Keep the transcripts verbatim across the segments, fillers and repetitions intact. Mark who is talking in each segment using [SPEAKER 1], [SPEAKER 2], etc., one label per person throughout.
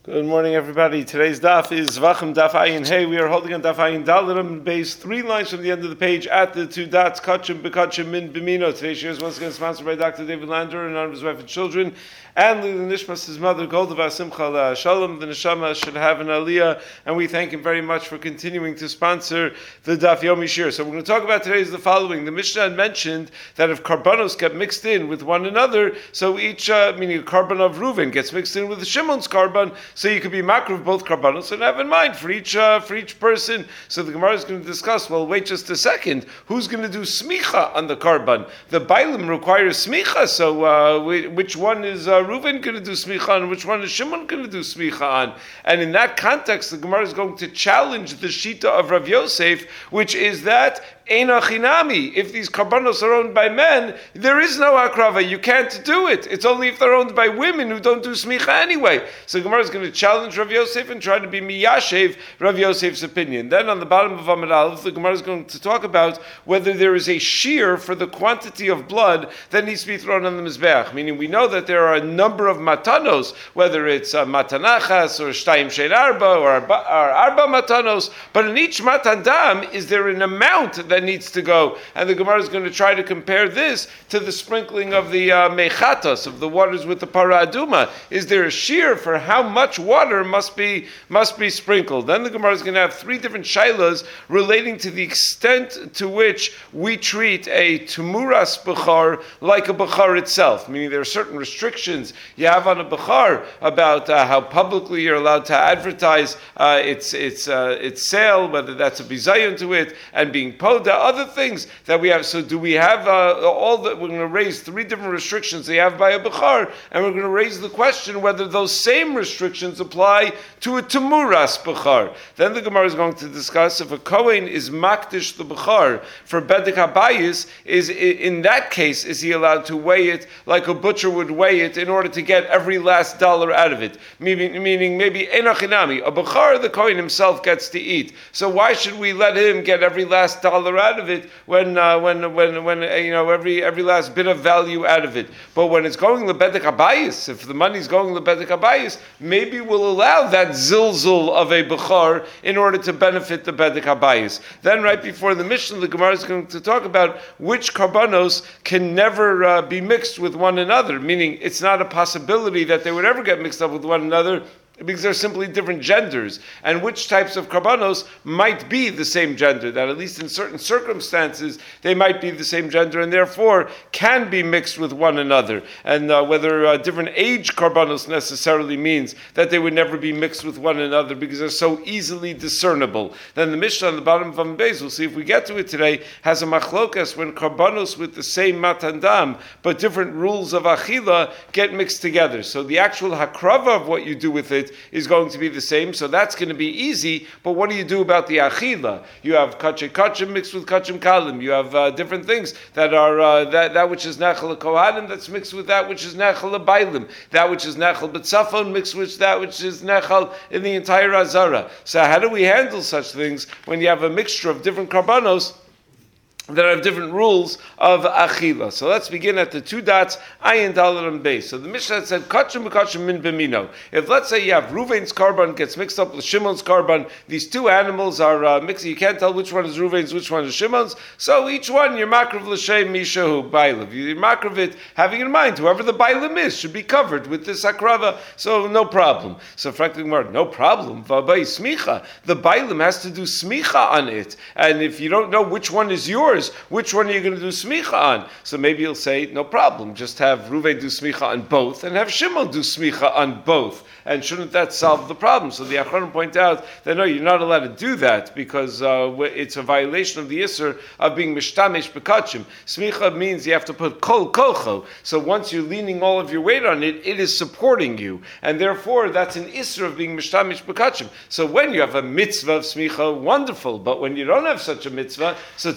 [SPEAKER 1] Good morning, everybody. Today's daf is Zvachim Daf Ayin Hey. We are holding on Daf Ayin Dalarim base three lines from the end of the page at the two dots. Kachim Bekachim Min Bimino. Today's share is once again sponsored by Doctor David Lander in honor of his wife and children, and Lili Nishmas, his mother, Goldava Simcha Shalom. The neshama should have an aliyah, and we thank him very much for continuing to sponsor the Daf Yomi Shir. So we're going to talk about today is the following. The Mishnah had mentioned that if karbanos get mixed in with one another, so each, uh, meaning a karban of Reuven gets mixed in with Shimon's karban, so you could be makruv both karbanos and have in mind for each uh, for each person. So the Gemara is going to discuss. Well, wait just a second. Who's going to do smicha on the karban? The bailim requires smicha. So uh, which one is uh, Reuven going to do smicha on? Which one is Shimon going to do smicha on? And in that context, the Gemara is going to challenge the shita of Rav Yosef, which is that Eina Chinami. If these karbanos are owned by men, there is no akrava. You can't do it. It's only if they're owned by women who don't do smicha anyway. So Gemara is going to challenge Rav Yosef and try to be miyashev Rav Yosef's opinion. Then on the bottom of Amud Aleph, the Gemara is going to talk about whether there is a shear for the quantity of blood that needs to be thrown on the mizbeach. Meaning, we know that there are a number of matanos, whether it's uh, matanachas or shtayim shein arba or arba, or arba matanos, but in each matandam, is there an amount that needs to go? And the Gemara is going to try to compare this to the sprinkling of the uh, mechatos, of the waters with the para aduma. Is there a shear for how much water must be must be sprinkled? Then the Gemara is going to have three different shailas relating to the extent to which we treat a tumuras bechar like a bechar itself. Meaning there are certain restrictions you have on a bechar about uh, how publicly you're allowed to advertise uh, its its uh, its sale, whether that's a bizayon to it, and being poda, other things that we have. So do we have uh, all that? We're going to raise three different restrictions they have by a bechar, and we're going to raise the question whether those same restrictions apply to a temuras bechar. Then the Gemara is going to discuss if a kohen is makdish the bechar for bedek habayis, is in that case is he allowed to weigh it like a butcher would weigh it in order to get every last dollar out of it? Meaning, meaning maybe enachinami, a bechar the kohen himself gets to eat. So why should we let him get every last dollar out of it when uh, when when when uh, you know every every last bit of value out of it? But when it's going lebedek habayis, if the money's going lebedek habayis, maybe we'll allow that zilzul of a bechar in order to benefit the bedek habayis. Then right before the Mishnah, the Gemara is going to talk about which karbanos can never uh, be mixed with one another, meaning it's not a possibility that they would ever get mixed up with one another, because they're simply different genders, and which types of karbanos might be the same gender, that at least in certain circumstances they might be the same gender and therefore can be mixed with one another, and uh, whether uh, different age karbanos necessarily means that they would never be mixed with one another because they're so easily discernible. Then the Mishnah on the bottom of Amud Beis, we'll see if we get to it today, has a machlokas when karbanos with the same matandam but different rules of achila get mixed together. So the actual hakrava of what you do with it is going to be the same, so that's going to be easy. But what do you do about the achila? You have kachem kachem mixed with kachem kalim. You have uh, different things that are uh, that that which is nechel kohanim that's mixed with that which is nechel bailim. That which is nechel betzafon mixed with that which is nechel in the entire azara. So how do we handle such things when you have a mixture of different karbanos that have different rules of achila? So let's begin at the two dots, ayin dalet and base. So the Mishnah said, kachim b'kachim min b'mino. If let's say you have Reuven's karban gets mixed up with Shimon's karban, these two animals are uh, mixed, you can't tell which one is Reuven's, which one is Shimon's, so each one, you're makrav l'shem mishahu bailav. You're makrav it, having in mind, whoever the bailam is should be covered with this akrava, so no problem. So frankly, no problem, v'abai smicha. The bailam has to do smicha on it, and if you don't know which one is yours, which one are you going to do smicha on? So maybe you'll say, no problem, just have Reuven do smicha on both and have Shimon do smicha on both. And shouldn't that solve the problem? So the Achronim point out that no, you're not allowed to do that because uh, it's a violation of the Isser of being mishtamish bekachim. Smicha means you have to put kol kocho. So once you're leaning all of your weight on it, it is supporting you. And therefore, that's an Isser of being mishtamish bekachim. So when you have a mitzvah of smicha, wonderful. But when you don't have such a mitzvah, so to just go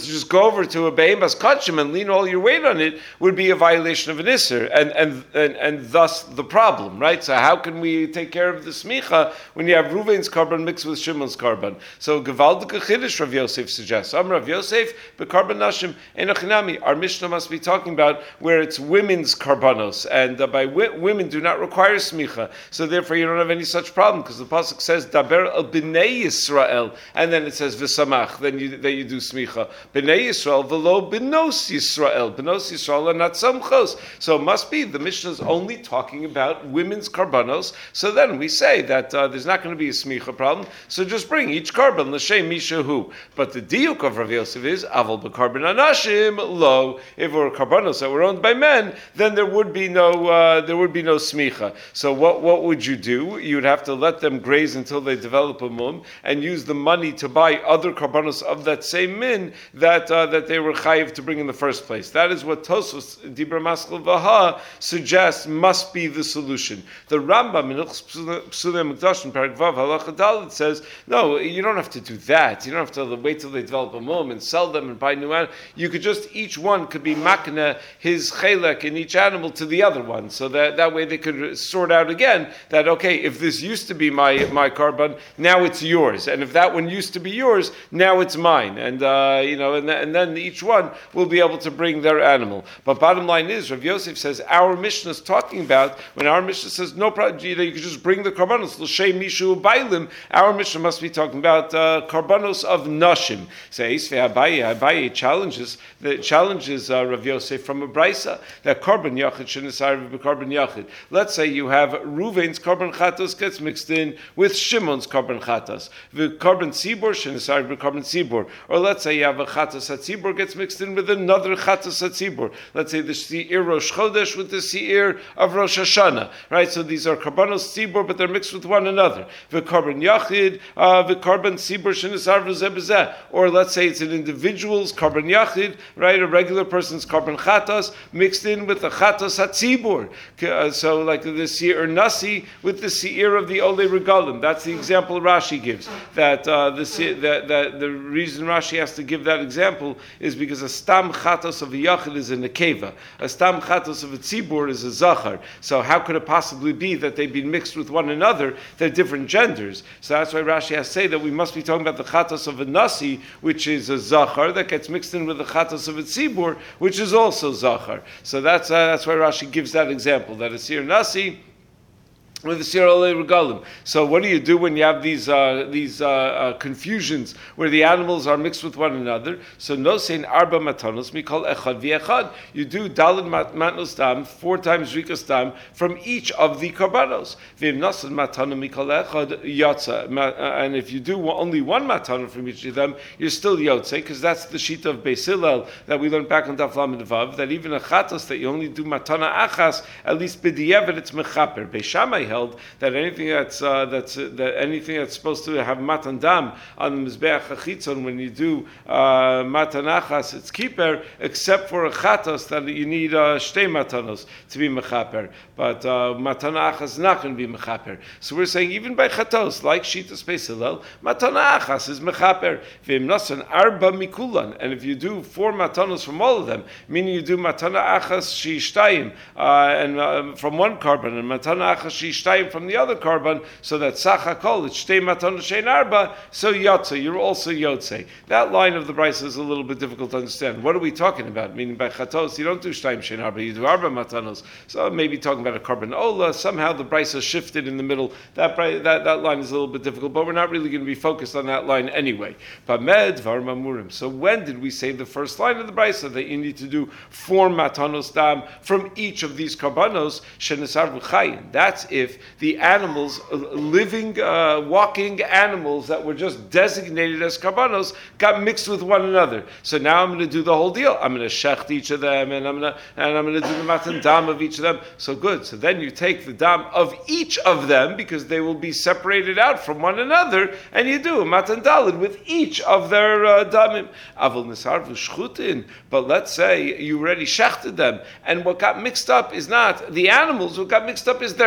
[SPEAKER 1] go over to a Behemas Kachim and lean all your weight on it would be a violation of an Isser, and, and, and, and thus the problem, right? So how can we take care of the smicha when you have Ruvain's carbon mixed with Shimon's carbon? So Gewaldike Chiddush Rav Yosef suggests. Am Rav Yosef, Bekarban Nashim, Enochinami. Our Mishnah must be talking about where it's women's karbanos, and uh, by wi- women do not require smicha. So therefore you don't have any such problem, because the pasuk says Daber al Bnei Yisrael, and then it says V'samach, then you then you do smicha. Bnei Yisrael v'lo Bnos Yisrael. Bnos Yisrael are not samchos. So it must be the Mishnah is only talking about women's karbanos. So then we say that uh, there's not going to be a smicha problem. So just bring each carbon l'shem mishahu. But the diuk of Rav Yosef is aval b'karban anashim lo. If it were karbanos that were owned by men, then there would be no uh, there would be no smicha. So what what would you do? You would have to let them graze until they develop a mum, and use the money to buy other karbanos of that same min that uh, that they were chayiv to bring in the first place. That is what Tosfos Dibra Maskal Vaha suggests must be the solution. The Rambam in Psulei Mikdash in Perek Vav Halacha Dalet says, no, you don't have to do that. You don't have to wait till they develop a mum and sell them and buy new animals. You could just, each one could be makna his chelek in each animal to the other one, so that, that way they could sort out again that, okay, if this used to be my my carbon, now it's yours, and if that one used to be yours, now it's mine, and uh, you know, and, th- and then each one will be able to bring their animal. But bottom line is, Rav Yosef says our Mishnah is talking about when our Mishnah says no problem, you know, you can just bring the karbanos l'shem mishu bailim. Our Mishnah must be talking about uh, karbanos of nashim. Says Abaye, Abaye challenges the challenges uh, Rav Yosef from a brisa that carbon yachid shenisar b'carbon yachid. Let's say you have Ruvain's carbon chatos gets mixed in with Shimon's carbon chatos. The carbon tzibor shenisar b'carbon tzibor. Or let's say you have a chatos hatzibor gets mixed in with another chatos hatzibor. Let's say the seir Rosh Chodesh with the seir of Rosh Hashanah. Right? So these are karbanos tzibor, but they're mixed with one another. The carbon yachid, uh, the carbon tzibor shenisar v'zeh b'zeh. Or let's say it's an individual's carbon yachid, right? A regular person's carbon chatos mixed in with the chatos hatzibor. Uh, so like the seir nasi with the seir of the ole regalim. That's the example Rashi gives. That uh, the that, that the reason Rashi has to give that example is because a stam chatos of a yachid is a nekeva. A stam chatos of a tzibur is a zachar. So how could it possibly be that they've been mixed with one another? They're different genders. So that's why Rashi has to say that we must be talking about the chatos of a nasi, which is a zachar, that gets mixed in with the chatos of a tzibur, which is also zachar. So that's uh, that's why Rashi gives that example, that a seir nasi with the seir ole regalim. So what do you do when you have these uh, these uh, uh, confusions where the animals are mixed with one another? So no sein arba matanos mikol echad v'echad. You do daled matnos dam, four times rikas dam from each of the karbanos. V'im nasan matana mikol echad yotza. And if you do only one matana from each of them, you're still yotze, because that's the sheet of Beis Hillel that we learned back on Daf Lamed Vav, that even a chatos that you only do matana achas, at least b'diavad it's mechaper. Beis Shammai held that anything that's uh, that's uh, that anything that's supposed to have matan dam on the mizbeach hachitzon, when you do uh, matan achas, it's kiper, except for a chatos that you need uh, shtei matanos to be mechaper. But uh, matan achas is not going to be mechaper. So we're saying even by chatos, like shitas Beis Hillel, matan achas is mechaper. V'im nasan arba mikulan, and if you do four matanos from all of them, meaning you do matana achas shi shtayim uh, and uh, from one carbon, and matana achas shi shtayim from the other carbon, so that sachakol it's shtei matana shein arba, so yotze, you're also yotze. That line of the brisa is a little bit difficult to understand. What are we talking about? Meaning by chatos, you don't do shtayim shein arba, you do arba matanos. So maybe talking about a carbon ola. Somehow the brisa shifted in the middle. That that that line is a little bit difficult, but we're not really going to be focused on that line anyway. Pamed var mamurim. So when did we say the first line of the brisa that you need to do four matanos dam from each of these karbanos shenesar v'chayin? That's if the animals, living, uh, walking animals that were just designated as karbanos, got mixed with one another. So now I'm going to do the whole deal. I'm going to shecht each of them, and I'm going to and I'm going to do the matan dam of each of them. So good. So then you take the dam of each of them, because they will be separated out from one another, and you do a matan dalid with each of their uh, damim. Avol nisar v'shchutin. But let's say you already shechted them, and what got mixed up is not the animals. What got mixed up is their dam.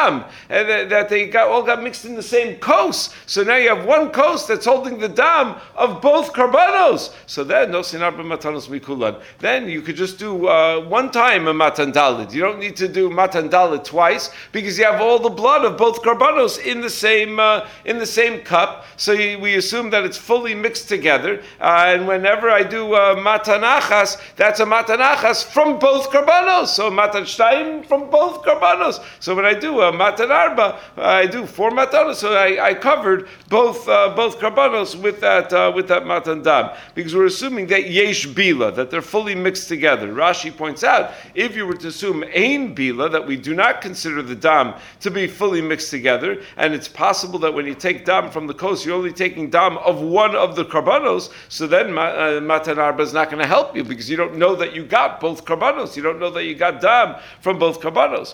[SPEAKER 1] dam, and that, that they got all got mixed in the same kos. So now you have one kos that's holding the dam of both karbanos. So then no sin arba matanos mikulan. Then you could just do uh, one time a matan dalit. You don't need to do matan dalit twice because you have all the blood of both karbanos in the same uh, in the same cup. So you, we assume that it's fully mixed together. Uh, and whenever I do uh, matan achas, that's a matan achas from both karbanos. So matan shtayim from both karbanos. So when I do a matan arba, I do four matanos. So I, I covered both uh, both karbanos with that uh, with that matan dam because we're assuming that yesh bila, that they're fully mixed together. Rashi points out if you were to assume ein bila, that we do not consider the dam to be fully mixed together, and it's possible that when you take dam from the coast, you're only taking dam of one of the karbanos. So then uh, matan arba is not going to help you because you don't know that you got both karbanos. You don't know that you got dam from both karbanos.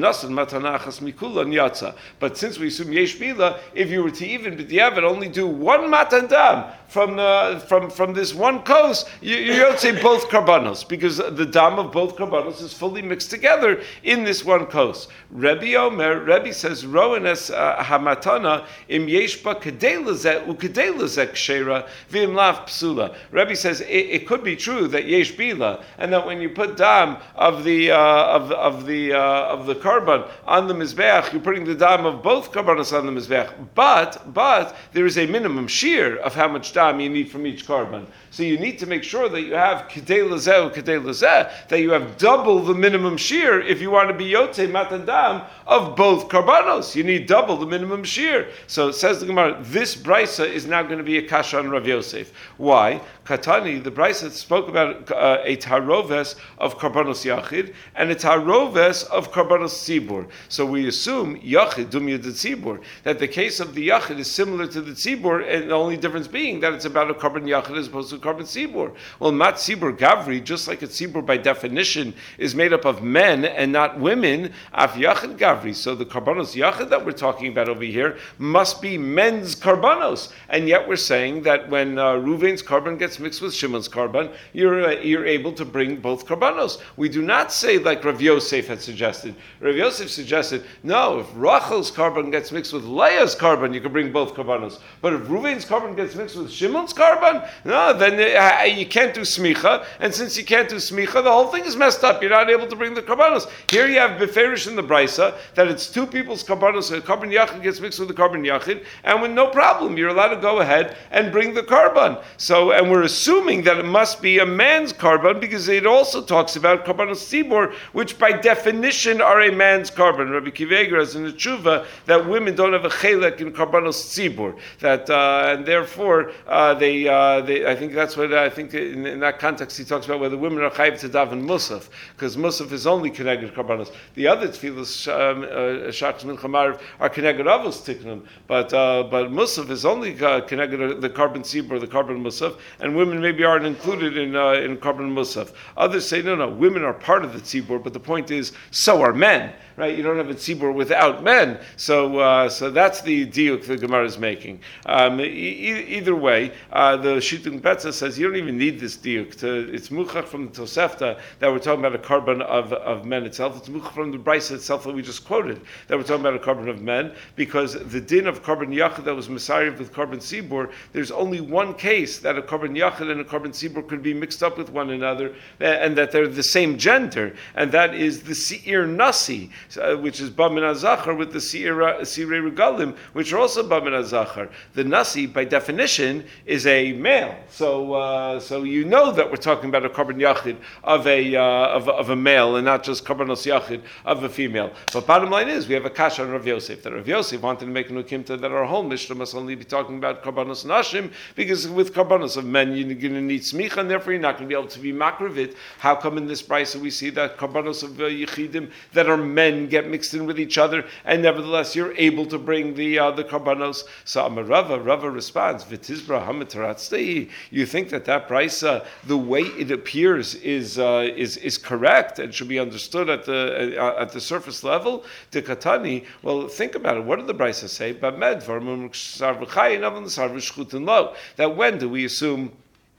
[SPEAKER 1] But since we assume yesh bila, if you were to even b'diavad only do one matan dam from the from from this one coast, you, you don't say both karbanos because the dam of both karbanos is fully mixed together in this one coast. Rebbe Omer, Rebbe says, Roenes hamatana im yeshba kedei lezeh ukedei lezeh kshera v'im lav psula. Rebbe says it, it could be true that yesh bila, and that when you put dam of the uh, of of the uh, of the karban on the mizbeach, you're putting the dam of both karbanos on the mizbeach. But but there is a minimum shear of how much dam you need from each karban. So you need to make sure that you have kedei lezeh kedei lezeh, that you have double the minimum shear if you want to be yotzei matan dam of both karbanos. You need double the minimum shear. So it says the Gemara, this brisa is now going to be a kasha on Rav Yosef. Why? Katani, the brisa spoke about uh, a taroves of karbanos yachid and a taroves of karbanos tzibur. So we assume yachid dumya de tzibur, that the case of the yachid is similar to the tzibur, and the only difference being that it's about a karban yachid as opposed to a karban tzibur. Well, mat tzibur gavri, just like a tzibur by definition is made up of men and not women, af yachid gavri. So the karbanos yachid that we're talking about over here must be men's karbanos, and yet we're saying that when uh, Ruvain's karban gets mixed with Shimon's karban, you're uh, you're able to bring both karbanos. We do not say like Rav Yosef had suggested. Rav Yosef suggested, no, if Rachel's karban gets mixed with Leah's karban, you can bring both karbanos. But if Ruvain's karban gets mixed with Shimon's karban, no, then uh, you can't do smicha, and since you can't do smicha, the whole thing is messed up. You're not able to bring the karbanos. Here you have beferish in the brisa that it's two people's karbanos. So the karban yachid gets mixed with the karban yachid, and with no problem, you're allowed to go ahead and bring the karban. So, and we're assuming that it must be a man's karban because it also talks about karbanos tzibur, which by definition are a man's karban. Rabbi Kiva has in the tshuva that women don't have a chelek in karbanos tzibur, that uh, and therefore uh, they, uh, they. I think that's what I think in, in that context he talks about whether women are chayiv to daven musaf, because musaf is only connected karbanos. The other tefillos um, uh, shachs mincha marav are connected avos tiknum, but uh, but musaf is only uh, connected the karban tzibur, the karban musaf, and women maybe aren't included in uh, in karban musaf. Others say no, no, women are part of the tzibur, but the point is so are men. Right, you don't have a tzibur without men, so uh, so that's the diuk the Gemara is making. Um, e- either way, uh, the Shittim Petza says you don't even need this diuk. To, it's muchach from the Tosefta that we're talking about a karban of, of men itself. It's muchach from the brisa itself that we just quoted that we're talking about a karban of men, because the din of karban yachid that was misariv with karban tzibur, there's only one case that a karban yachid and a karban tzibur could be mixed up with one another, and that they're the same gender, and that is the seir nasi. Uh, which is Bamin HaZachar, with the Sirei Regalim, which are also Bamin HaZachar. The Nasi, by definition, is a male. So uh, so you know that we're talking about a karban yachid of a uh, of, of a male, and not just karbanos yachid of a female. But bottom line is, we have a kasha on Rav Yosef, that Rav Yosef wanted to make an ukimta that our whole Mishnah must only be talking about karbanos nashim, because with karbanos of men, you're going to need smicha, and therefore you're not going to be able to be makrivit. How come in this brisa we see that karbanos of uh, yichidim that are men get mixed in with each other, and nevertheless you're able to bring the uh, the karbanos? So Amarava, Rava responds, V'tizbra hamitaratzei. You think that that brisa, the way it appears, is uh, is is correct and should be understood at the uh, at the surface level? The katani. Well, think about it. What did the brisa say? That when do we assume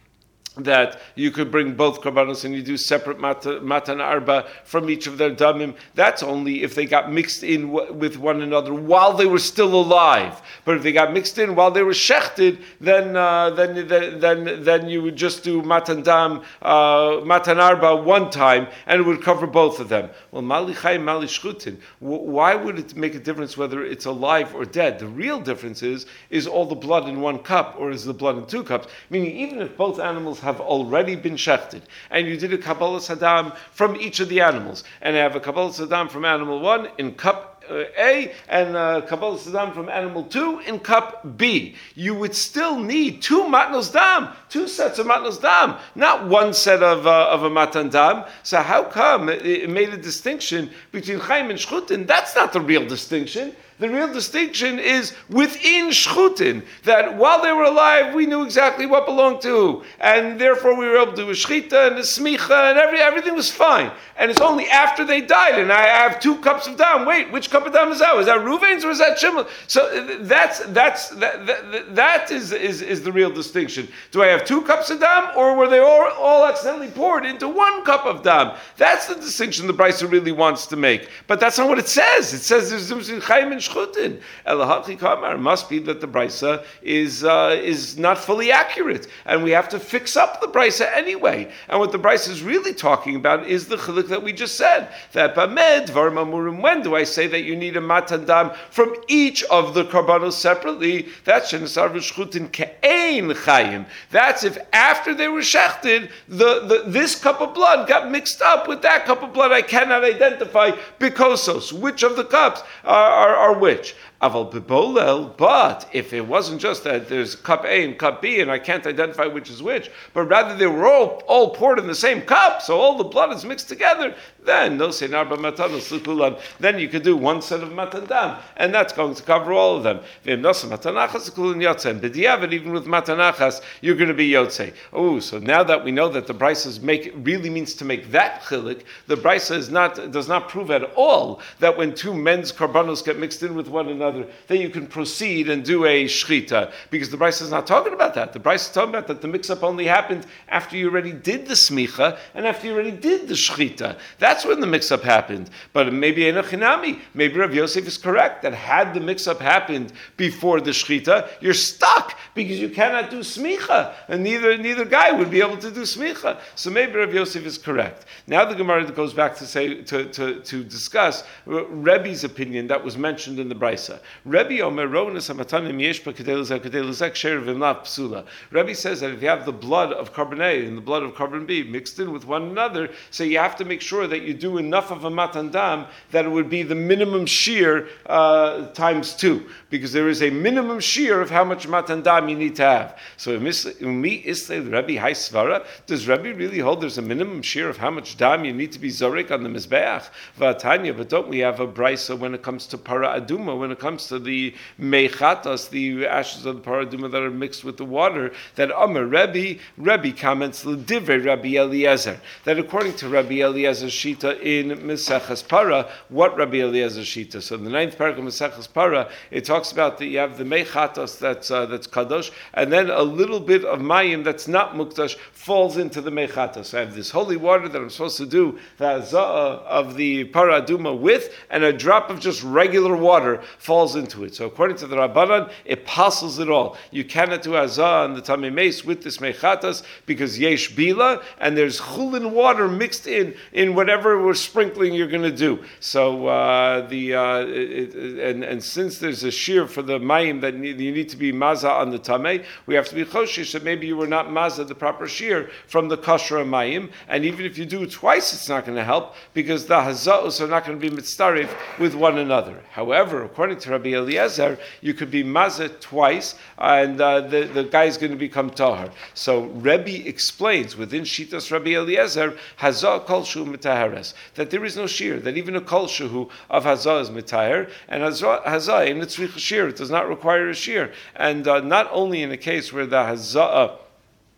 [SPEAKER 1] that you could bring both karbanos and you do separate mat- matan arba from each of their damim. That's only if they got mixed in w- with one another while they were still alive. But if they got mixed in while they were shechted, then uh, then, then then you would just do matan dam, uh, matan arba one time, and it would cover both of them. Well, mali chayim, mali shchutin. Why would it make a difference whether it's alive or dead? The real difference is is all the blood in one cup or is the blood in two cups? Meaning, even if both animals have already been shechted, and you did a Kabbalah Saddam from each of the animals, and I have a Kabbalah Saddam from animal one in cup uh, A, and a Kabbalah Saddam from animal two in cup B, you would still need two matnos dam, two sets of matnos dam, not one set of uh, of a matan dam. So how come it, it made a distinction between Chaim and Shchutin? That's not the real distinction. The real distinction is within Shchutin, that while they were alive, we knew exactly what belonged to who, and therefore we were able to do a Shechita and a Smicha, and every, everything was fine. And it's only after they died, and I have two cups of dam. Wait, which cup of dam is that? Is that Ruvain's or is that Shimon? So that's that's that that, that is, is is the real distinction. Do I have two cups of dam, or were they all, all accidentally poured into one cup of dam? That's the distinction the Brisa really wants to make. But that's not what it says. It says there's Chaim and Shchutin. Elahachi Kamar must be that the Brisa is uh, is not fully accurate, and we have to fix up the Brisa anyway. And what the Brisa is really talking about is the chiluk that we just said. That Bamed Dvarim Amurim. When do I say that you need a matan dam from each of the karbanos separately? That's Shenesar Shchutin Ke'ein Chayim. That's if after they were shechted, the, the this cup of blood got mixed up with that cup of blood. I cannot identify bikosos. Which of the cups are, are, are which? Aval bebolel, but if it wasn't just that there's cup A and cup B and I can't identify which is which, but rather they were all, all poured in the same cup, so all the blood is mixed together, then no senarba matanos lukulan, then you could do one set of matan dam, and that's going to cover all of them. V'im nosa matanachas lukulan yotzei, but diavad, even with matanachas, you're going to be yotzei. Oh, so now that we know that the Brisa make really means to make that chilik, the Brisa is not does not prove at all that when two men's karbanos get mixed in with one another, then you can proceed and do a shchita, because the Brisa is not talking about that. The Brisa is talking about that the mix-up only happened after you already did the smicha and after you already did the shchita. That's when the mix-up happened. But maybe enochinami, maybe Rav Yosef is correct that had the mix-up happened before the shchita, you're stuck because you cannot do smicha, and neither neither guy would be able to do smicha. So maybe Rav Yosef is correct. Now the Gemara goes back to say to to, to discuss Rebbe's opinion that was mentioned in the Brisa. Rebbe Omer Ronas Hamatanim Yeshpa Kedeluzak Kedeluzak Sher Vimlav Psula. Rebbe says that if you have the blood of carbon A and the blood of carbon B mixed in with one another, so you have to make sure that you do enough of a matan dam that it would be the minimum shear uh, times two, because there is a minimum shear of how much matan dam you need to have. So Umi Isle Rebbe Hai Svara, does Rebbe really hold there's a minimum shear of how much dam you need to be zorek on the mizbeach? Vatanya, but don't we have a brisa when it comes to para aduma, when it comes to the mechatas, the ashes of the paraduma that are mixed with the water, that Amar Rebbe, Rebbe comments l'divrei Rabbi Eliezer, that according to Rabbi Eliezer's shita in Meseches Para, what Rabbi Eliezer's shita? So in the ninth paragraph of Meseches Para, it talks about that you have the mechatas that's uh, that's kadosh, and then a little bit of mayim that's not mukdash falls into the mechatas. So I have this holy water that I'm supposed to do the azah of the paraduma with, and a drop of just regular water falls into it. So according to the Rabbanan, it passes it all. You cannot do azah on the tamei meis with this mechatas because yesh bila, and there's chulin water mixed in in whatever we're sprinkling you're going to do. So uh, the uh, it, it, and and since there's a shear for the mayim that need, you need to be maza on the tamei, we have to be choshish that maybe you were not maza the proper shear from the kosher mayim, and even if you do it twice, it's not going to help because the hazaos are not going to be mitzarif with one another. However, according to Rabbi Eliezer, you could be mazet twice, and uh, the, the guy is going to become tahar. So Rebbe explains within Shitas Rabbi Eliezer, hazah kol shu mitahares, that there is no shear, that even a kol shu of hazah is mitahar, and hazah, hazah in its shear, it does not require a shear. And uh, not only in a case where the hazah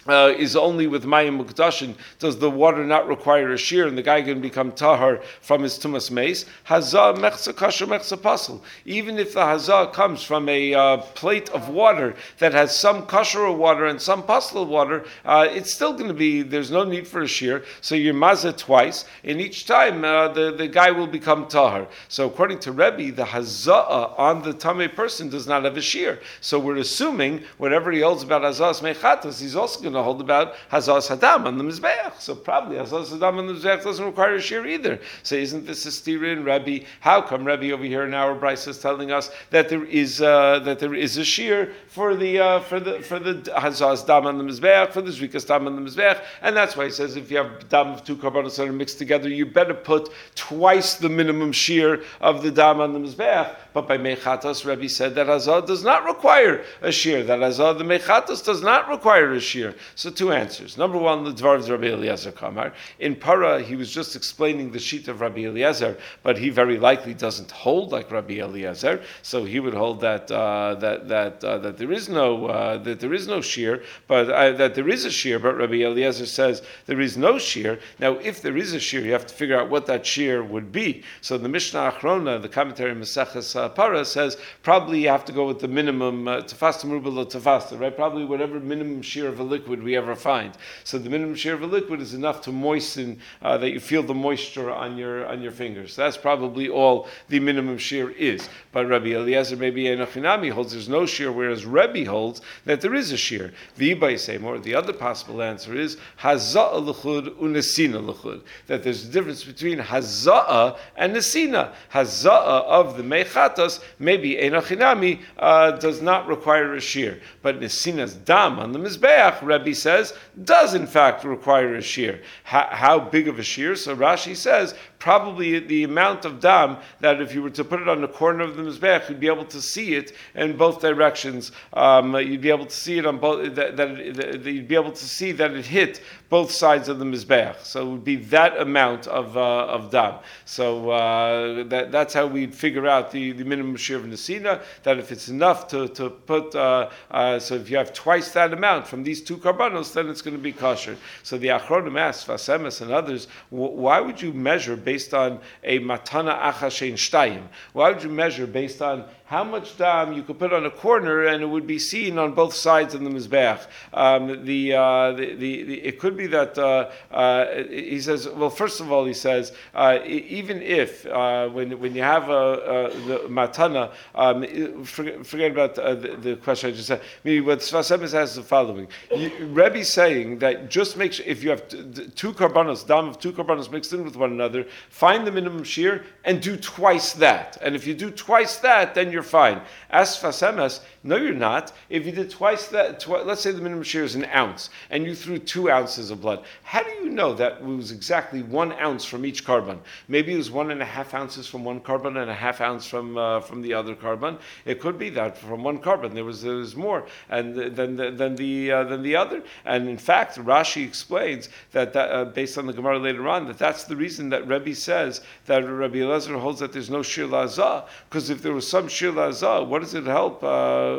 [SPEAKER 1] Uh, is only with Mayim Mukdashin does the water not require a shear, and the guy can become tahar from his tumas mace. Hazah mechza kasher mechza pasul. Even if the hazah comes from a uh, plate of water that has some kasher water and some pasul water, uh, it's still going to be. There's no need for a shear, so you're mazah twice, and each time uh, the the guy will become tahar. So according to Rebbe, the hazah on the tamei person does not have a shear. So we're assuming whatever he holds about hazahs mechatas, he's also going to hold about Hazaz Hadam on the Mizbeach. So probably Hazaz Hadam on the Mizbeach doesn't require a shear either. So isn't this a stira in Rebbe? How come Rebbe over here in our Brisa is telling us that there is uh, that there is a shear for the uh, for the for the Hazaz Dam on the Mizbeach, for the Zrikas Dam on the Mizbeach, and that's why he says if you have Dam of two karbanos that are mixed together, you better put twice the minimum shear of the Dam on the Mizbeach. But by Mechatos, Rebbe said that Hazah does not require a shear. That Hazah, the Mechatos, does not require a shear. So two answers. Number one, the Dvar of Rabbi Eliezer Kamar. In Para, he was just explaining the sheet of Rabbi Eliezer, but he very likely doesn't hold like Rabbi Eliezer. So he would hold that uh, that that uh, that there is no uh, that there is no shear, but uh, that there is a shear. But Rabbi Eliezer says there is no shear. Now, if there is a shear, you have to figure out what that shear would be. So the Mishnah Achrona, the commentary Maseches uh, Para, says probably you have to go with the minimum tefasta merubah tefasta, right? Probably whatever minimum shear of a liquid we ever find. So the minimum shear of a liquid is enough to moisten uh, that you feel the moisture on your on your fingers. So that's probably all the minimum shear is. But Rabbi Eliezer maybe Enochinami holds there's no shear, whereas Rebbe holds that there is a shear. V'ibay say more. The other possible answer is hazaa l'chud unesina l'chud. That there's a difference between hazaa and nesina. Hazaa of the mechatas maybe Enochinami uh, does not require a shear, but nesina's dam on the mizbeach, Rebbe says, does in fact require a shear. How, how big of a shear? So Rashi says probably the amount of dam that if you were to put it on the corner of the mizbeach, you'd be able to see it in both directions. Um, you'd be able to see it on both. That, that, that, that you'd be able to see that it hit both sides of the mizbeach. So it would be that amount of uh, of dam. So uh, that that's how we'd figure out the, the minimum shear of nesina. That if it's enough to to put, uh, uh, so if you have twice that amount from these two karbanos, then it's going to be kosher. So the Achronim asks, Vasemes and others, why would you measure based on a matana achashein shtayim? Why would you measure based on how much dam you could put on a corner and it would be seen on both sides of the mizbeach? Um, the, uh, the, the, the it could be that uh, uh, he says. Well, first of all, he says uh, even if uh, when when you have a, a the matana, um, forget, forget about uh, the, the question I just said. Maybe what Svasemis has is the following: you, Rebbe's saying that just make sure if you have t- two karbanos, dam of two karbanos mixed in with one another, find the minimum shear and do twice that. And if you do twice that, then you're fine. As Fasemes, no, you're not. If you did twice that, twi- let's say the minimum shear is an ounce, and you threw two ounces of blood. How do you know that it was exactly one ounce from each carbon? Maybe it was one and a half ounces from one carbon and a half ounce from uh, from the other carbon. It could be that from one carbon there was there was more and than the, than the uh, than the other. And in fact, Rashi explains that, that uh, based on the Gemara later on, that that's the reason that Rebbe says that Rabbi Eliezer holds that there's no shir la'azah, because if there was some shir la'azah, what does it help? Uh,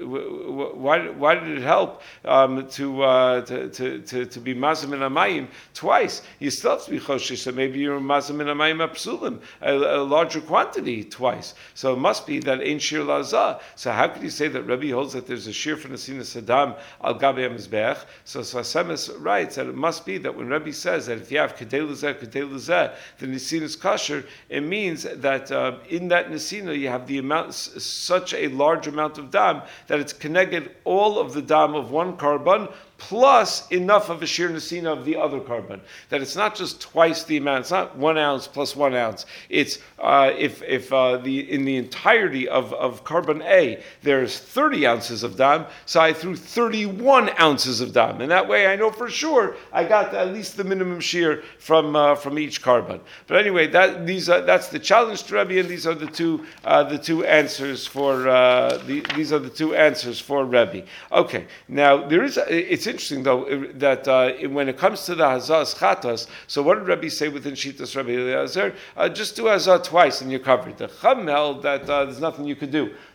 [SPEAKER 1] why why did it help um, to, uh, to to to to be mazim in amayim twice? You still have to be choshesh, so maybe you're mazim in amayim apsulim, a, a larger quantity twice. So it must be that ain't shir la'azah. So how could you say that Rebbe holds that there's a shir for nesina sadam al gabe mizbeach? So Svasemis writes that it must be that when Rebbe says that if you have kedei lezeh kedei lezeh, the nesina is kosher, it means that uh, in that nesina you have the amount, such a large amount of dam that it's connected all of the dam of one carbon plus enough of a shir nesina of the other carbon. That it's not just twice the amount. It's not one ounce plus one ounce. It's uh, if if uh, the in the entirety of, of carbon A there's thirty ounces of dam, so I threw thirty-one ounces of dam, and that way I know for sure I got at least the minimum shir from uh, from each carbon. But anyway, that these are, that's the challenge to Rebbe, and these are the two uh, the two answers for uh, the, these are the two answers for Rebbe. Okay, now there is a, it's interesting though that uh, when it comes to the hazas chatas, so what did Rebbe say within Shitas Rebbe Eliezer? Uh, just do hazah twice and you're covered. The Chum held that uh, there's nothing you could do.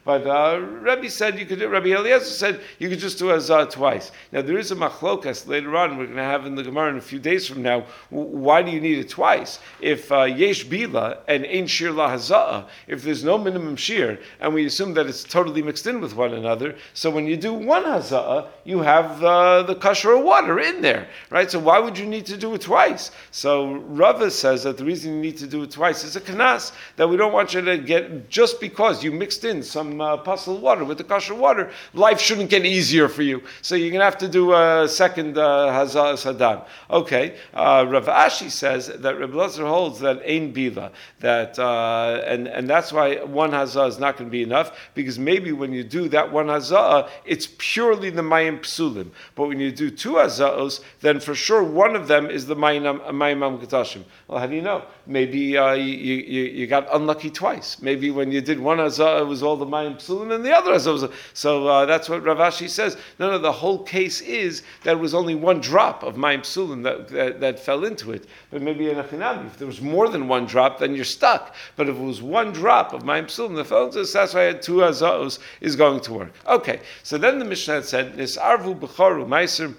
[SPEAKER 1] But uh, Rebbe said you could do, Rabbi Eliezer said you could just do hazah twice. Now there is a machlokas later on we're going to have in the Gemara in a few days from now. Why do you need it twice? If uh, yesh bila and ein shir la hazah, if there's no minimum shir, and we assume that it's totally mixed in with one another, so when you do one hazah, you have uh, the kosher water in there, right? So why would you need to do it twice? So Rava says that the reason you need to do it twice is a kanas, that we don't want you to get, just because you mixed in some uh, puzzle water with the kosher water, life shouldn't get easier for you. So you're going to have to do a second uh, hazah sadam. Okay, uh, Rav Ashi says that Reb Elazar holds that ein bila, that uh, and and that's why one hazah is not going to be enough, because maybe when you do that one hazah, it's purely the mayim psulim. But when you do two hazahos, then for sure one of them is the mayim mayim ketashim. Well, how do you know? Maybe uh, you, you you got unlucky twice. Maybe when you did one hazah, it was all the mayim psulim, and the other hazah was. So uh, that's what Rav Ashi says. No, no, the whole case is that it was only one drop of mayim psulim that, that that fell into it. But maybe in a chinami, if there was more than one drop, then you're stuck. But if it was one drop of mayim psulim that fell into it, that's why I had two hazahos is going to work. Okay, so then the Mishnah said, Nisarvu b'charu meiser.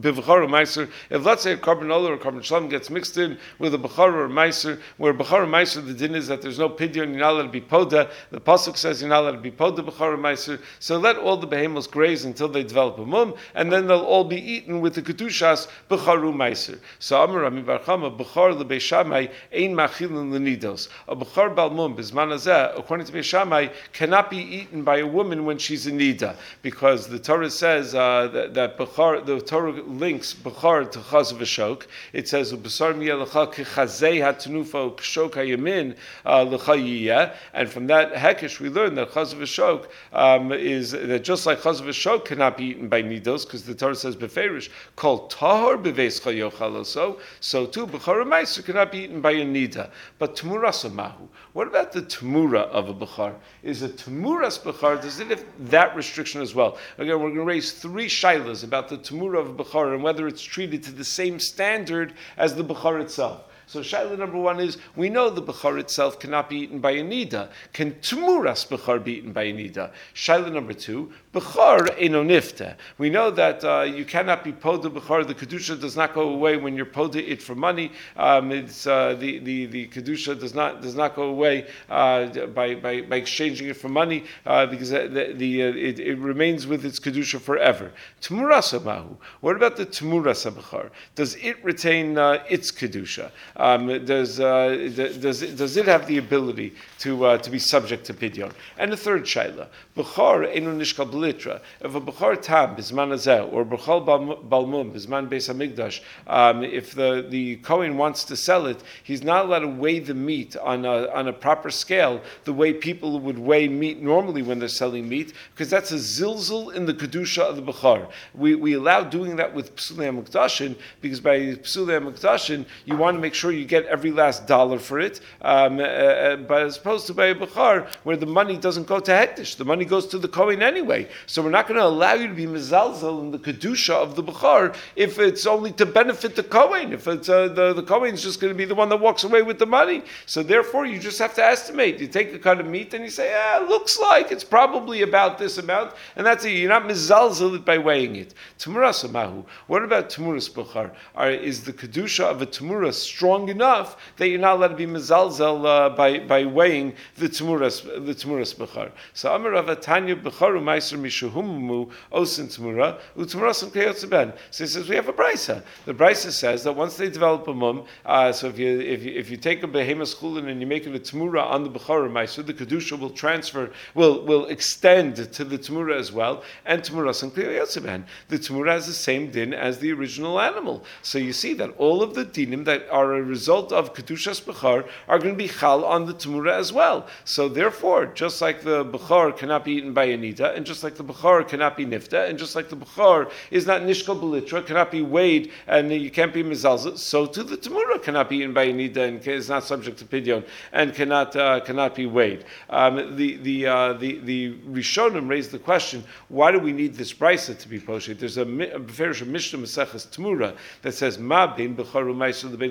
[SPEAKER 1] If let's say a carbon olah or a carbon shalom gets mixed in with a bechar or a meiser, where bechar or meiser the din is that there's no pidyon, you're not allowed to be poda. The pasuk says you're not allowed to be poda bechar or meiser. So let all the behemoths graze until they develop a mum, and then they'll all be eaten with the kedushas bechar or meiser. So Amar Rami Bar Chama bechar lebeishamai ein machilin lenidos. A bechar bal mum bizman hazeh, according to Beishamai, cannot be eaten by a woman when she's in nida, because the Torah says uh, that, that bechar, the Torah links Bechar to Chaz v'Shok. It says Ubesar miyalecha kechazei hatnufa k'shok hayamin lecha yiyeh, and from that hekesh we learn that Chaz v'Shok um, is that just like Chaz v'Shok cannot be eaten by nidos, because the Torah says beferish kol tahor beveischa yochaloso, so too Bechar meiser cannot be eaten by a nida. But tmurasa mahu. What about the tmura of a Bechar? Is a tmuras Bechar, does it have that restriction as well? Again, we're going to raise three shaylas about the tmura of a Bechar and whether it's treated to the same standard as the Bechar itself. So shaila number one is, we know the Bechar itself cannot be eaten by a nida. Can tmuras Bechar be eaten by a nida? Shaila number two, Bechar eno nifta. We know that uh, you cannot be poda Bechar. The Kedusha does not go away when you're poda it for money. Um, it's uh, the, the, the Kedusha does not does not go away uh, by, by, by exchanging it for money, uh, because the, the uh, it, it remains with its Kedusha forever. Tmuras mahu. What about the Tmuras Bechar? Does it retain uh, its Kedusha? Um, does uh, does it, does it have the ability to uh, to be subject to pidyon? And the third shaila, bechar enu nishkal b'litra. If a bechar tam bisman hazeh or bechal balmum bisman beis hamikdash, um, if the the kohen wants to sell it, he's not allowed to weigh the meat on a on a proper scale, the way people would weigh meat normally when they're selling meat, because that's a zilzul in the kedusha of the bechar. We we allow doing that with psulei hamikdashin, because by psulei hamikdashin you want to make sure you get every last dollar for it, um, uh, but as opposed to by a Bechar, where the money doesn't go to Hektish, the money goes to the Kohen anyway. So we're not going to allow you to be mezalzel in the Kedusha of the Bechar if it's only to benefit the Kohen, if it's uh, the, the Kohen's just going to be the one that walks away with the money. So therefore, you just have to estimate. You take a cut of meat and you say, ah, looks like it's probably about this amount, and that's it. You're not mezalzel it by weighing it. Tmuras Mahu. What about Tmuras Bechar? Are, is the Kedusha of a Tmura strong enough that you're not allowed to be mezalzel uh, by by weighing the tmuras the tmuras bechar? So Amar Rav Tanya becharu meiser mishuhumu osin tmura utmurasam keyotzaben. So he says we have a brisa. The brisa says that once they develop a mum, uh, so if you if you if you take a behemoth chulin and you make it a tmura on the bechar meiser, the kedusha will transfer will will extend to the tmura as well, and tmurasam keyotzaben. The tmura has the same din as the original animal. So you see that all of the dinim that are a result of Kedushas Bechar are going to be chal on the Tamura as well. So therefore, just like the Bechar cannot be eaten by a nida, and just like the Bechar cannot be nifta, and just like the Bechar is not nishkal belitra, cannot be weighed, and you can't be mezalza, so too the Tamura cannot be eaten by a nida, and is not subject to pidyon, and cannot uh, cannot be weighed. Um, the the uh, the the Rishonim raised the question: why do we need this brisa to be poshet? There's a Beferish Mishnah Maseches Tamura that says Ma bein Bechar u'Meiser lebein kol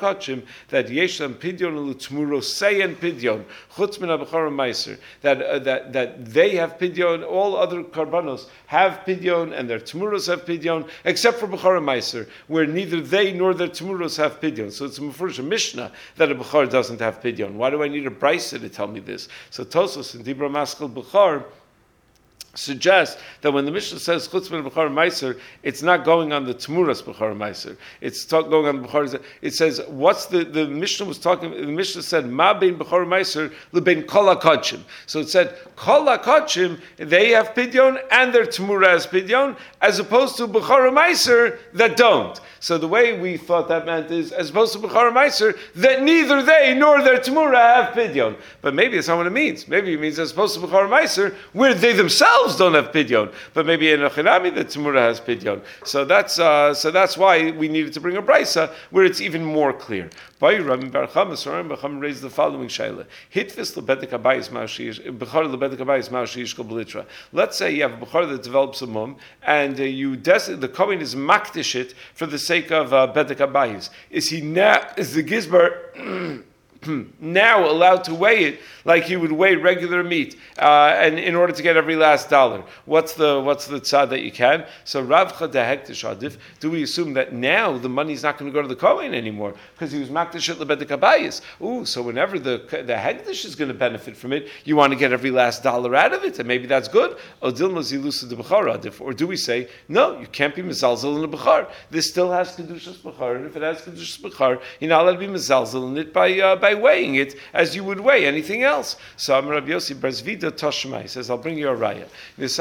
[SPEAKER 1] hakachim that yeshem pidyon l'tmurosei and pidyon chutz min habechor meiser that uh, that that they have pidyon, all other karbanos have pidyon and their tmuros have pidyon except for bechor meiser, where neither they nor their tmuros have pidyon. So it's a mefurish mishnah that a bechor doesn't have pidyon. Why do I need a brisa to tell me this? So Tosos and Dibra Maskal Bechor suggests that when the Mishnah says chutz min bechor meiser, it's not going on the tmuras bechor meiser. It's talk, going on the bechor. It says what's the the Mishnah was talking. The Mishnah said ma bein bechor meiser lebein kol hakachim. So it said kol hakachim they have pidyon and their tmura has pidyon, as opposed to bechor meiser that don't. So the way we thought that meant is as opposed to bechor meiser that neither they nor their tmura have pidyon. But maybe that's not what it means. Maybe it means as opposed to bechor meiser where they themselves don't have pidyon, but maybe in a chinami the tzmura has pidyon. So that's uh, so that's why we needed to bring a brisa where it's even more clear. Bayram Bar Chamas Ram raised the following shaila: Hitvis lebedek habayis ma'ashish bechar lebedek habayis ma'ashish kol belitra. Let's say you have a bechar that develops a mum, and uh, you des- the kohen is makdish it for the sake of uh, bedek habayis. Is he now? Is the gizbar now allowed to weigh it like he would weigh regular meat, uh, and in order to get every last dollar? What's the what's the tzad that you can? So Ravcha dehektish adif. Do we assume that now the money's not going to go to the kohen anymore because he was makdish at lebedek habayis? Ooh, so whenever the the hektish is going to benefit from it, you want to get every last dollar out of it, and maybe that's good. Or do we say no? You can't be mezalzel in a bechar. This still has kedushas bechar, and if it has kedushas bechar, you're not allowed to be mezalzel in it by uh, by weighing it as you would weigh anything else. So Amar Rabbi Yossi Barzvida Toshmai says, I'll bring you a raya. If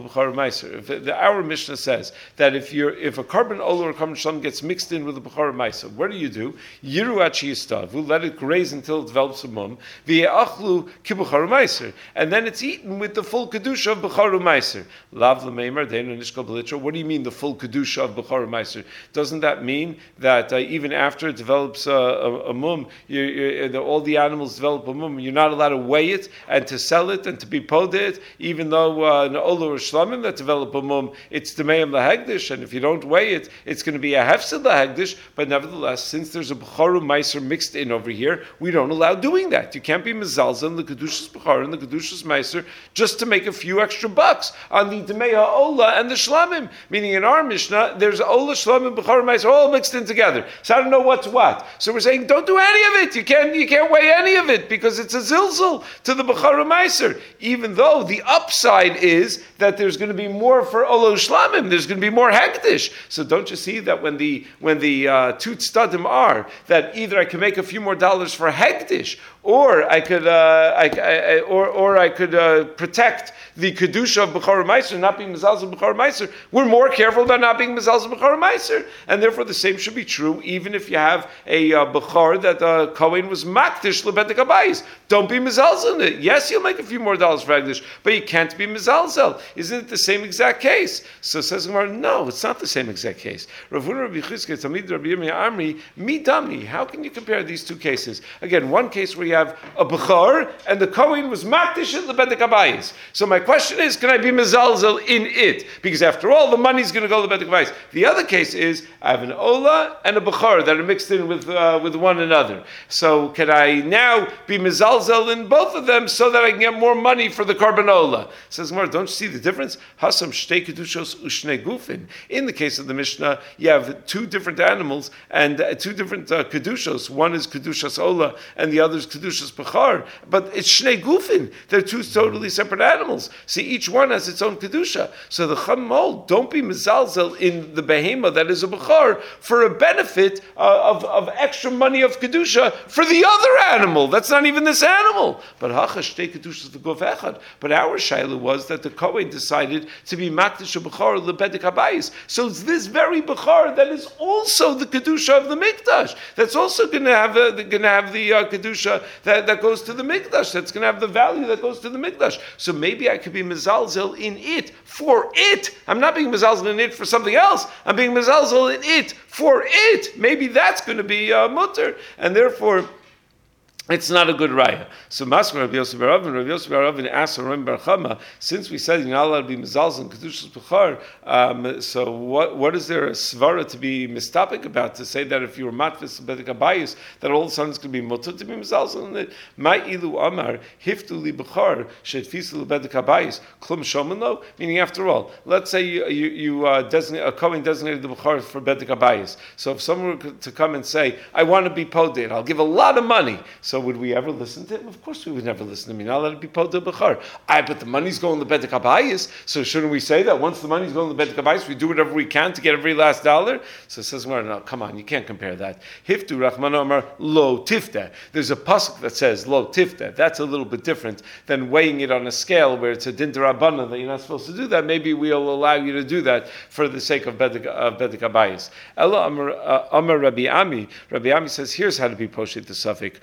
[SPEAKER 1] the, our Mishnah says that if you're if a carbon olah or carbon shalom gets mixed in with a bechor ma'aser, what do you do? Yiru achi yistav. We'll let it graze until it develops a mum. V'ye'achlu ki bechor ma'aser, and then it's eaten with the full kedusha of bechor ma'aser. Lav l'meimer deinu nishkol b'litra. What do you mean the full kedusha of bechor ma'aser? Doesn't that mean that uh, even after it develops uh, a, a mum, you, you, the, all the animals develop a mum, you're not allowed to weigh it and to sell it and to be poded it, even though uh, an olah or shlamim that develop a mum, it's demeim lahegdish, and if you don't weigh it, it's going to be a hefsid lahegdish. But nevertheless, since there's a b'charu meiser mixed in over here, we don't allow doing that. You can't be mezalzel in the kedushas b'char and the kedushas meiser just to make a few extra bucks on the demei ha'olah and the shlamim. Meaning in our Mishnah, there's olah, shlamim, b'char, meiser all mixed in together. So I don't know what's what. So we're saying don't do any of it. You can't you can't weigh any of it because it's a zilzul to the b'char meiser. Even though the upside is that there's going to be more for olah shlamim, there's going to be more hektish. So don't you see that when the when the uh, two tztadim are that either I can make a few more dollars for hektish, or I could uh, I, I, or or I could uh, protect the kedusha of b'char meiser, not being mezalzel b'char meiser. We're more careful about not being mezalzel b'char meiser, and therefore the same should be true even if you have a uh, b'char that uh, kohen was makdish lebedek habayis. Don't be mezalzel in it. Yes, you'll make a few more dollars for hektish, but you can't be mezalzel. Isn't it the same exact case? So says Gemara, no, it's not the same exact case. Rav Huna Rabbi Chizkiya Talmid Rabbi Yirmiyah Amri mi damni. How can you compare these two cases? Again, one case where you have a b'char and the kohen was makdish lebedek habayis. So my question is, can I be mezalzel in it? Because after all, the money's going to go to the bedek habayis. The other case is, I have an olah and a bechor that are mixed in with uh, with one another. So can I now be mezalzel in both of them so that I can get more money for the carbon olah? Says Gemara, don't you see the difference? Hasam shtei kedushos u'shnei gufin. In the case of the Mishnah, you have two different animals and uh, two different uh, kedushos. One is kedushas olah and the other is kedushas bechar. But it's shnei gufin. They're two totally separate animals. See, each one has its own kedusha. So the chamol, don't be mezalzel in the behema that is a bechar for a benefit uh, of, of extra money of kedusha for the other animal. That's not even this animal. But hachash shtei kedushas v'guf echad. But our shaila was that the kohen decided to be makdish a bechar lebedek habayis. So it's this very bechar that is also the kedusha of the mikdash. That's also going to have a, going to have the uh, kedusha that, that goes to the mikdash. That's going to have the value that goes to the mikdash. So maybe I could be mezalzel in it for it. I'm not being mezalzel in it for something else. I'm being mezalzel in it for it. Maybe that's going to be uh, mutter, and therefore it's not a good raya. So Maskar Rabbi Yosef bar Ravin, Rabbi Yosef bar Ravin asked Ram bar Chama, since we said you're not allowed to be mezalzel in Kedushas Bechar, um, so what what is there a svara to be mistapik about, to say that if you were matvis bedek abayis, that all of a sudden it's going to be mutter to be mezalzel in it? My ilu amar, hiftu li Bechar, shetfisu li bedek abayis, klum shomenlo, meaning after all, let's say you, you, you uh, designate, a Kohen designated the Bechar for bedek abayis. So if someone were to come and say, I want to be poded, I'll give a lot of money. So So would we ever listen to him? Of course we would never listen to him. Now let it be Podeh Bechar. I but the money's going to Bedek Habayis, so shouldn't we say that once the money's going to Bedek Habayis, we do whatever we can to get every last dollar? So it says, no, come on, you can't compare that. Hiftu Rachman Omar Lo Tifta. There's a pasuk that says Lo Tifta. That's a little bit different than weighing it on a scale where it's a din d'Rabbanan that you're not supposed to do that. Maybe we'll allow you to do that for the sake of Bedek of Bedek Habayis. Ella Amar uh, Amar Rabbi Ami. Rabbi Ami says, here's how to be poshet the suffix.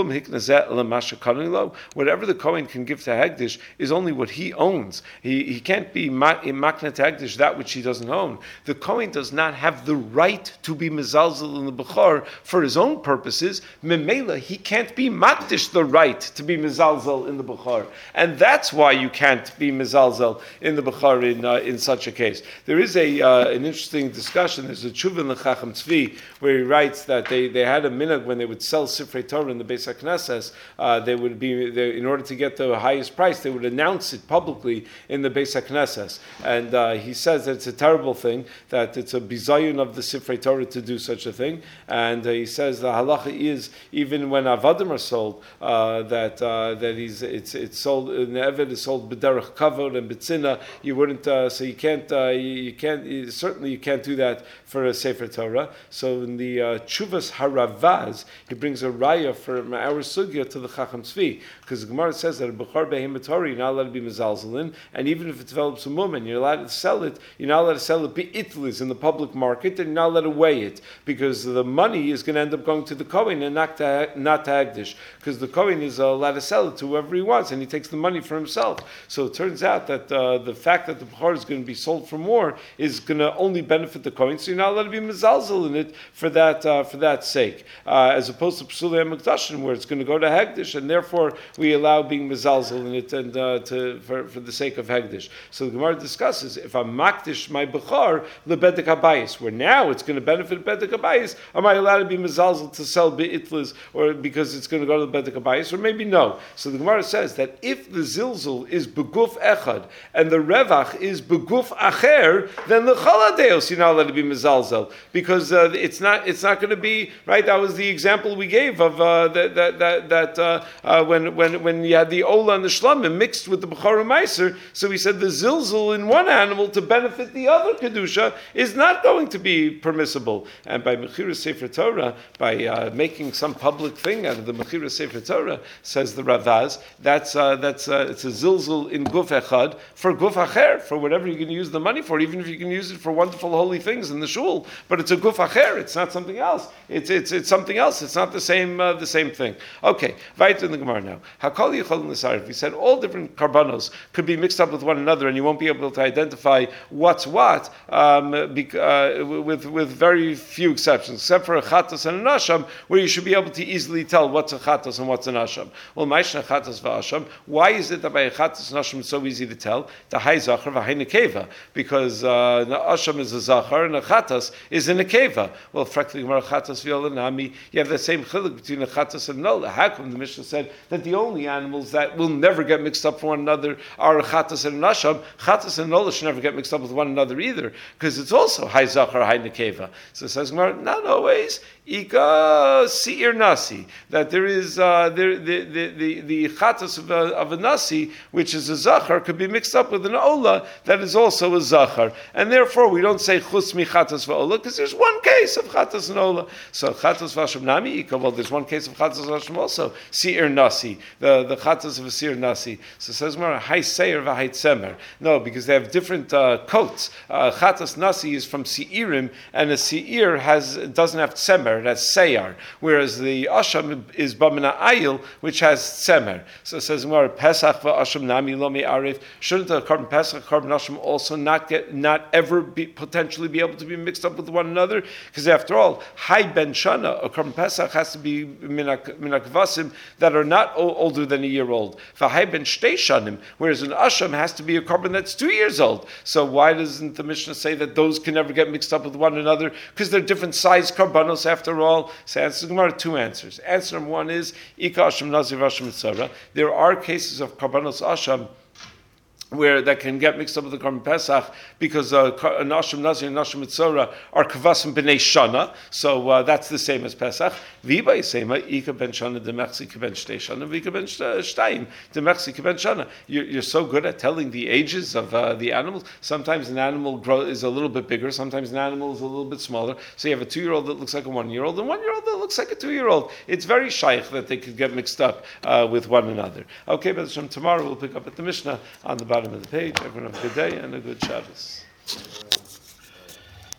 [SPEAKER 1] Whatever the Kohen can give to Hegdish is only what he owns. He, he can't be makna to Hegdish that which he doesn't own. The Kohen does not have the right to be mezalzel in the Bechar for his own purposes. Memela, he can't be makdish the right to be mezalzel in the Bechar. And that's why you can't be mezalzel in the Bechar in, uh, in such a case. There is a uh, an interesting discussion. There's a tshuva in the Chacham Tzvi where he writes that they, they had a minhag when they would sell Sifrei Torah in the Beis HaKnesses. Uh, they would be, they, in order to get the highest price, they would announce it publicly in the Beis HaKnesses. And uh, he says that it's a terrible thing, that it's a bizayon of the Sifrei Torah to do such a thing. And uh, he says the halacha is, even when avadim are sold, uh, that uh, that he's, it's it's sold, an eved is sold b'derech kavod and b'tzina, you wouldn't, uh, so you can't, uh, you, you can't, you, certainly you can't do that for a Sefer Torah. So in the uh, Chuvas Haravaz, he brings a raya from our sugya to the Chacham Tzvi, because the Gemara says that a Bechar Behemotori, you're not allowed to be mezalzelin, and even if it develops a moment, you're allowed to sell it, you're not allowed to sell it be'itlis in the public market, and you're not allowed to weigh it, because the money is going to end up going to the Kohen and not to, not to Hagdish, because the Kohen is uh, allowed to sell it to whoever he wants, and he takes the money for himself. So it turns out that uh, the fact that the Bechar is going to be sold for more is going to only benefit the Kohen, so you're not allowed to be mezalzel in it for that uh, for that sake, uh, as opposed to Psulei HaMikdashim, where it's going to go to Hegdish, and therefore we allow being mezalzel in it and uh, to for, for the sake of Hegdish. So the Gemara discusses, if I'm makdish my Bechar lebedek habayis, where now it's going to benefit bedek habayis, am I allowed to be mezalzel to sell beitlas, or because it's going to go to the bedek habayis, or maybe no? So the Gemara says that if the zilzul is beguf echad and the revach is beguf acher, then the chaladeos you're not allowed to be mezalzel, because uh, it's not it's not going to be right. That was the example we gave of uh, that that that, that uh, uh, when when when you had the ola and the shlamim mixed with the bechor meiser. So we said the zilzul in one animal to benefit the other kedusha is not going to be permissible. And by mechiras sefer Torah, by uh, making some public thing out of the mechiras sefer Torah, says the Ravaz, that's uh, that's uh, it's a zilzul in guf echad for guf acher, for whatever you're going to use the money for, even if you can use it for wonderful holy things in the shul. But it's a guf acher. It's not something else. It's it's it's something else. It's not the same uh, the same thing. Okay, right in the Gemara now. Hakol yichol nisarif. We said all different karbanos could be mixed up with one another, and you won't be able to identify what's what, um, be, uh, with with very few exceptions, except for a chatos and an asham, where you should be able to easily tell what's a chatos and what's an asham. Well, ma'ishna chatos v'asham. Why is it that by a chatos and asham it's so easy to tell? The hay zachar v'hay nekeva, because uh, the asham is a zachar and a chatos is a nekeva. Well, frankly, Gemara chatos v'yolanami, you have the same chiluk between a chatos and nola. How come the Mishnah said that the only animals that will never get mixed up with one another are a chatos and an asham? Chatos and nola should never get mixed up with one another either, because it's also hay zachar, hay nekeva. So it says Gemara, not always. Ika si'ir nasi, that there is uh, there, the the the the chatos of a, of a nasi, which is a zachar, could be mixed up with an ola that is also a zachar, and therefore we don't say chutz mi chatos v'ola because there's one case of chatos and ola. So chatos v'asham nami ika. Well, there's one case of chatos v'asham also si'ir nasi, the the chatos of a si'ir nasi. So it says more hay seir v'hay tzemer. No, because they have different uh, coats. Uh, chatos nasi is from si'irim, and a si'ir has doesn't have tzemer. tzemer, it has seyar, whereas the asham is bamina ayil, which has tzemer. So it says more Pesach v'asham nami lo me'arif. Shouldn't the korban Pesach, korban asham also not get, not ever be, potentially be able to be mixed up with one another? Because after all, Hai ben Shana, a korban Pesach has to be minakvasim that are not o- older than a year old. For Hai ben Shtei Shanim, whereas an asham has to be a korban that's two years old. So why doesn't the Mishnah say that those can never get mixed up with one another? Because they're different size korbanos after all. So answer Gemara, two answers. Answer number one is Ika asham nazir asham tzara. There are cases of korbanos asham where that can get mixed up with the Korban Pesach because uh, an Asham Nazir and Asham Mitzora are Kavasim B'nei Shana, so uh, that's the same as Pesach. V'ba Yisema, Ika Ben Shana, Demechsi Ben Shtei Shana, V'ika Ben Shtayim, Demechsi Ben Shana. You're so good at telling the ages of uh, the animals. Sometimes an animal grow, is a little bit bigger, sometimes an animal is a little bit smaller. So you have a two-year-old that looks like a one-year-old, and one-year-old that looks like a two-year-old. It's very shaykh that they could get mixed up uh, with one another. Okay, but from tomorrow we'll pick up at the Mishnah on the bottom of the page. Everyone have a good day and a good Shabbos.